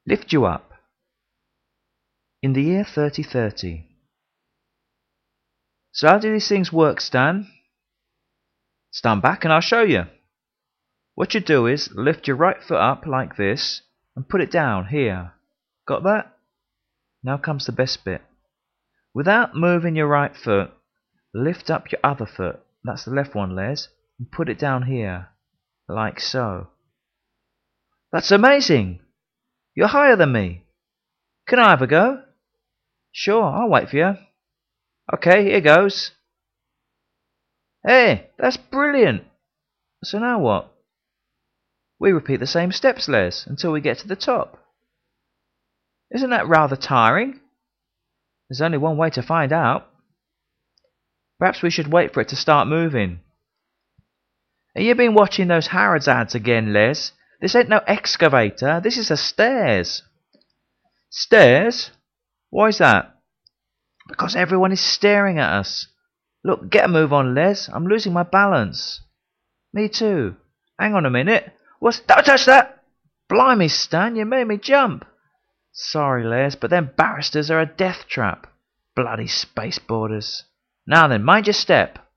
lift you up. In the year 3030. So how do these things work, Stan? Stand back and I'll show you. What you do is lift your right foot up like this and put it down here. Got that? Now comes the best bit. Without moving your right foot, lift up your other foot, that's the left one, Les, and put it down here, like so. That's amazing! You're higher than me. Can I have a go? Sure, I'll wait for you. Okay, here goes. Hey, that's brilliant! So now what? We repeat the same steps, Les, until we get to the top. Isn't that rather tiring? There's only one way to find out. Perhaps we should wait for it to start moving. Have you been watching those Harrods ads again, Les? This ain't no excavator, this is a stairs. Stairs? Why's that? Because everyone is staring at us. Look, get a move on, Les. I'm losing my balance. Me too. Hang on a minute. Don't touch that! Blimey, Stan, you made me jump. Sorry, Les, but them barristers are a death trap. Bloody space boarders. Now then, mind your step.